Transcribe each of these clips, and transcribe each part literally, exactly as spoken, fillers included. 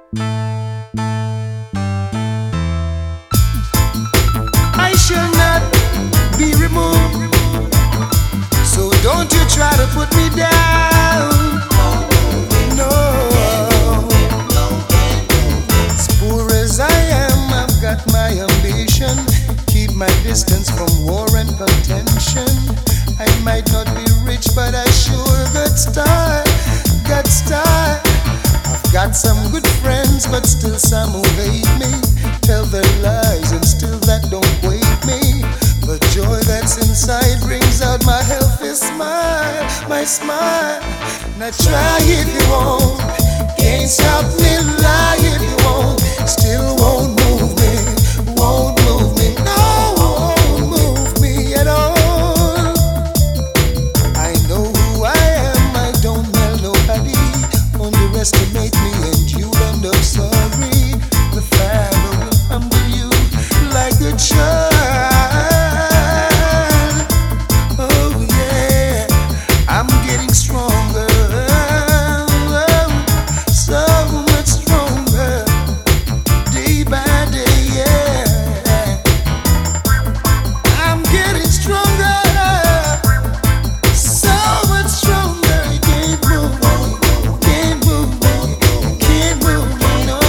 I shall not be removed, so don't you try to put me down. No, as poor as I am, I've got my ambition. Keep my distance from war and contention. I might not be rich, but I sure got style, got style. I've got some good friends, but still some who hate me. Tell their lies and still that don't wake me. The joy that's inside brings out my healthy smile, my smile. Now try if you won't, can't stop me, lie if you won't. Still won't move me, won't move me, no, won't move me at all. I know who I am, I don't tell nobody. Underestimate me and you'll end up sorry. The Father will humble you like a child. Oh yeah, I'm getting stronger, so much stronger, day by day, yeah. I'm getting stronger, so much stronger. Can't move me, can't move me, can't move me, no.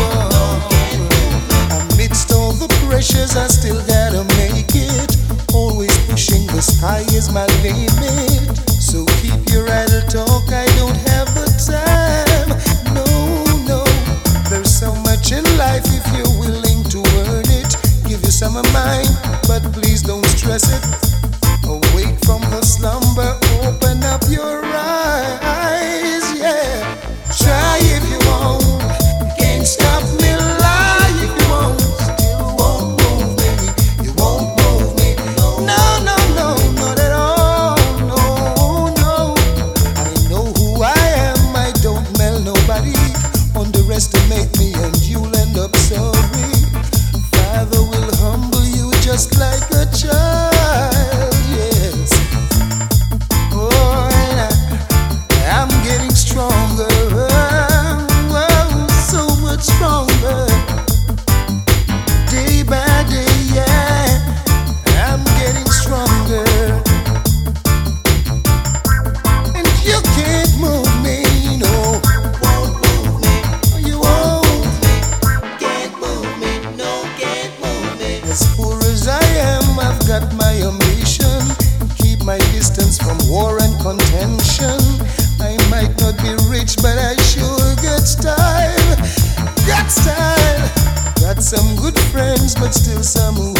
Amidst all the pressures, I still gotta make it. Always pushing, the sky is my limit. So keep your idle talk, I don't have the time. No, no, there's so much in life if you're willing to earn it. Give you some of mine, but please don't stress it. Awake from the slumber, open up your eyes, yeah. Try if you want, can't stop me, lie if you want. Still won't move me, you won't move me. No, no, no, not at all, no, no. I know who I am, I don't melt nobody. Underestimate me and you'll end up sorry. Father will humble you just like a child, yes. Oh, and I, I'm getting stronger, oh, so much stronger, day by day, yeah. I'm getting stronger, and you can't move me, no. Won't move me, you won't. Can't move me, no, can't move me. As poor as I am, I've got my ambition. Keep my distance from war and contention. I might not be rich, but I sure got style, got style. Got some good friends, but still some who